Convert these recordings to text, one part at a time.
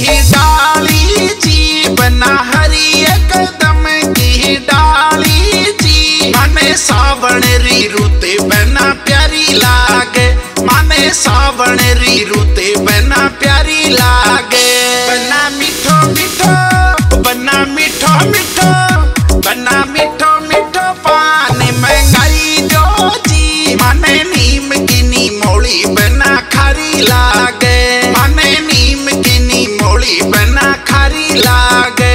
की डाली जी, बना हरी कदम की डाली जी। माने सावण री रुते बना प्यारी लागे, माने सावण री रुते बना प्यारी लागे। बना मीठो मीठो, बना मीठो मीठो, बना मीठो मीठो पानी महंगाई जो जी। माने नीम की नी मोली बना खारी लागे, माने नीम की नी मोली बना खारी लागे।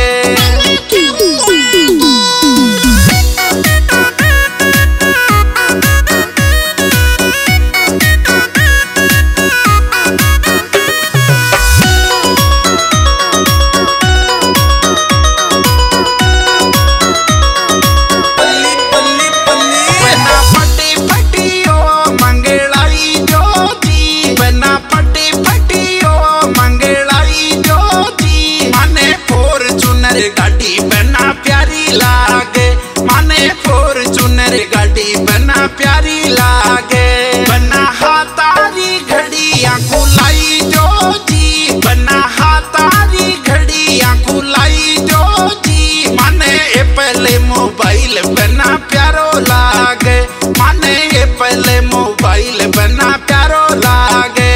गाड़ी बना प्यारी लागे, माने फॉर्च्यूनर गाड़ी बना प्यारी लागे। बना हाथारी घड़ियां कुलाई जो जी, बना हाथारी घड़ियां कुलाई जो जी। माने एप्पल मोबाइल बना प्यारो लागे, माने एप्पल मोबाइल बना प्यारो लागे।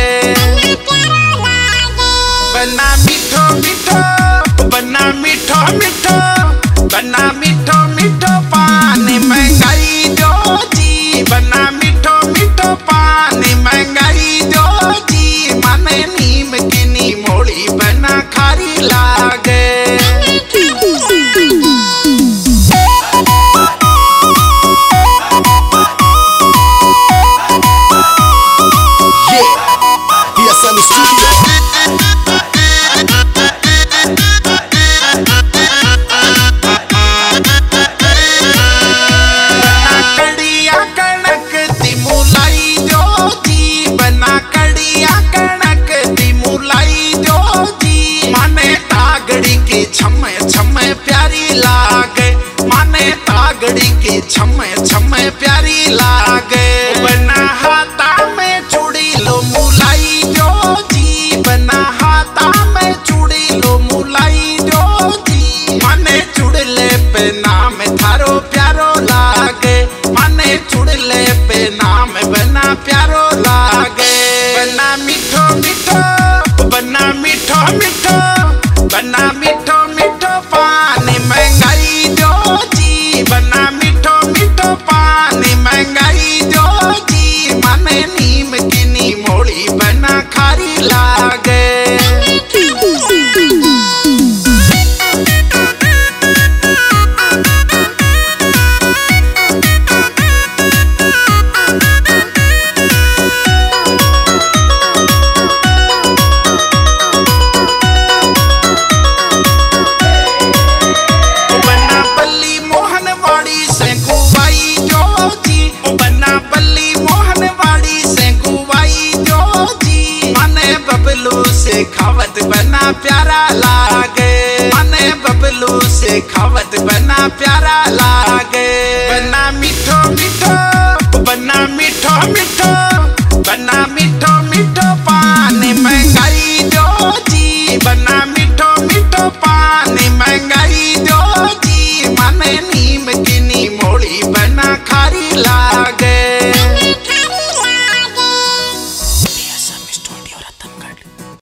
बना मीठो मीठो, बना मीठो मीठो, बना मीठो मीठो पानी महंगाई जो जी। बना मीठो मीठो पानी महंगाई जो जी। माने नीम की नी मोली बना खारी लागे। छमे छमे प्यारी लागे, माने तागड़ी की छमे छमे प्यारी लागे। बना हाथा में चूड़ी लो मुलाई जो जी, बना हाथा में चूड़ी लो मुलाई जो जी। माने चुड़ले पे नाम थारो प्यारो लागे, माने चुड़ले पे नाम बना प्यारो लागे। बना मीठो मीठो, बना मीठो मीठो, बना मीठो मीठो पानी महंगाई जो जी। बना मीठो मीठो पानी महंगाई जो जी। माने नीम की नी मोली बना खारी लागे। से खावत बना प्यारा ला